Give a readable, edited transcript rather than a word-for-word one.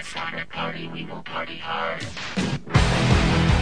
Let's start a party, we will party hard.